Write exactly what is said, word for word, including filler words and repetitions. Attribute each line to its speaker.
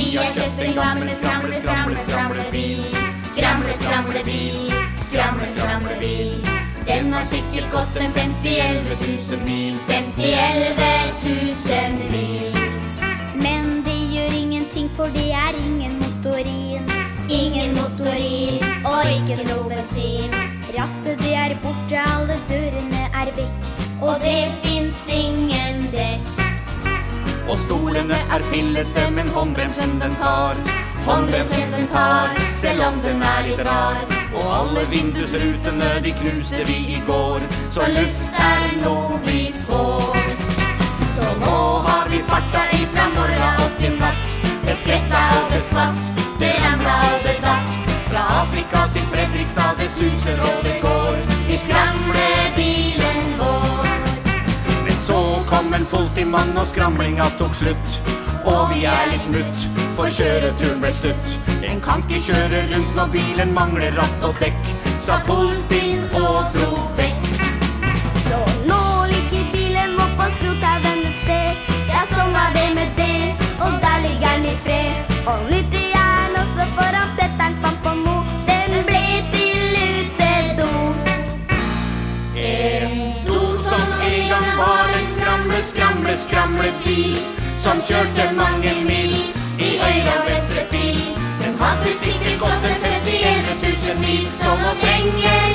Speaker 1: har kjøpt en gammel skramle, skramle, skramlebil. Skramle, skramlebil, skramle, skramlebil. Den har sikkert gått en femti-elleve tusen mil, femti-elleve tusen mil.
Speaker 2: Men det gjør ingenting, for det er ingen motorin.
Speaker 1: Ingen motorin, og ikke noe bensin.
Speaker 2: Rattet det er borte, alle dørene er vekk,
Speaker 1: og det finnes ingen dekk.
Speaker 3: Og stolene er fillete, men håndbremsen den tar. Håndbremsen den tar, selv om den er litt rar. Og alle vindusrutene, de knuste vi i går.
Speaker 1: Så luft er noe vi får.
Speaker 3: Så nå har vi farta ifra morgen og til natt.
Speaker 1: Det skvetta og det skvatt, det ramla og det datt.
Speaker 3: Fra Afrika til Fredrikstad, det suser og det går
Speaker 1: i skramlebilen vår.
Speaker 3: Men så kom en politimann og skramlinga tok slutt. Og vi er litt mutt, for kjøreturen ble slutt. En kan ikke kjøre rundt når bilen mangler ratt og dekk, sa politien og dro vekk.
Speaker 2: Så nå ligger bilen opp på skrothaugen et sted.
Speaker 1: Ja, sånn var det med det,
Speaker 2: og der ligger den i fred. Og nyttejern også foran Petteren fant på Mo. Den ble til utedo.
Speaker 3: En do som en gang var en skramle, skramle, skramlebil, som kjørte mange mil i høyre og venstre fil.
Speaker 1: Den hadde sikkert gått en femti-elleve tusen mil, så nå trenger